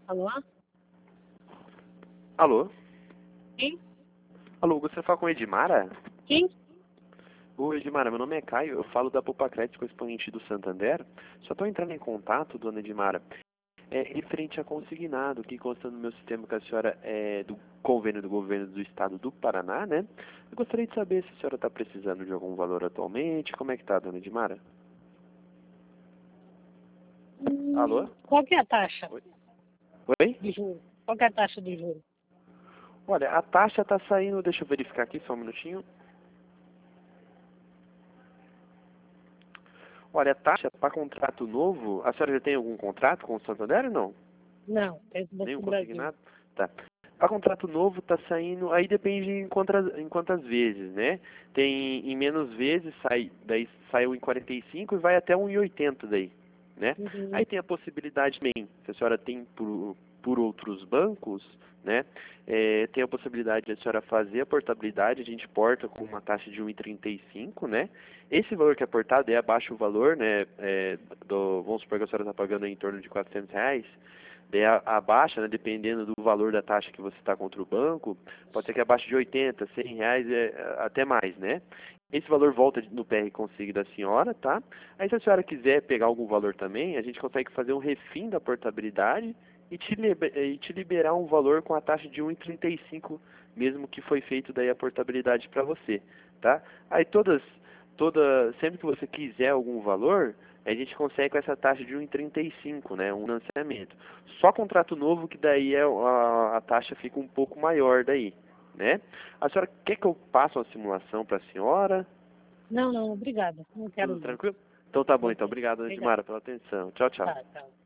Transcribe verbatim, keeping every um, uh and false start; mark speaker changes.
Speaker 1: Alô?
Speaker 2: Alô?
Speaker 1: Quem?
Speaker 2: Alô, gostaria de falar com a Edmara?
Speaker 1: Quem?
Speaker 2: Oi, Edmara, meu nome é Caio, eu falo da Poupa Crédito Correspondente do Santander. Só estou entrando em contato, dona Edmara, é, referente a consignado, que consta no meu sistema que a senhora é do convênio do governo do estado do Paraná, né? Eu gostaria de saber se a senhora está precisando de algum valor atualmente, como é que tá, dona Edmara? Alô?
Speaker 1: Hum, qual que é a taxa
Speaker 2: Oi? Oi?
Speaker 1: de juros? Qual que é a taxa de juros?
Speaker 2: Olha, a taxa está saindo, deixa eu verificar aqui só um minutinho. Olha, a taxa para contrato novo, a senhora já tem algum contrato com o Santander ou não?
Speaker 1: Não, é do
Speaker 2: Nenhum
Speaker 1: Banco do Brasil.
Speaker 2: consignado? Tá. Para contrato novo está saindo, aí depende em quantas, em quantas vezes, né? Tem em menos vezes, sai, daí saiu em quarenta e cinco e vai até um e oitenta daí, né?
Speaker 1: Uhum.
Speaker 2: Aí tem a possibilidade também, se a senhora tem por, por outros bancos, né? É, tem a possibilidade de a senhora fazer a portabilidade, a gente porta com uma taxa de um e trinta e cinco, né? Esse valor que é portado é abaixo o valor, né? É, do, vamos supor que a senhora está pagando em torno de quatrocentos reais. Daí a, a baixa, né, dependendo do valor da taxa que você está contra o banco, pode ser que abaixo de oitenta, cem reais, é, até mais, né? Esse valor volta no P R Consigo da senhora, tá? Aí se a senhora quiser pegar algum valor também, a gente consegue fazer um refim da portabilidade e te, liber, e te liberar um valor com a taxa de um e trinta e cinco, mesmo que foi feito daí a portabilidade para você, tá? Aí todas, toda, sempre que você quiser algum valor, a gente consegue com essa taxa de um e trinta e cinco, né, um financiamento. Só contrato novo que daí é, a, a taxa fica um pouco maior daí, né? A senhora quer que eu passe uma simulação para a senhora?
Speaker 1: Não, não, obrigada. Não quero
Speaker 2: Tudo
Speaker 1: não.
Speaker 2: tranquilo? Então tá bom, então.
Speaker 1: Ok,
Speaker 2: Obrigado,
Speaker 1: obrigada.
Speaker 2: Edmara, pela atenção. Tchau, tchau.
Speaker 1: Tá, tchau.